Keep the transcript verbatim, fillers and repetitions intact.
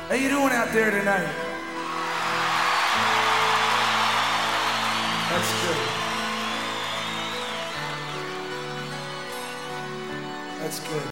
How you doing out there tonight? That's good. That's good.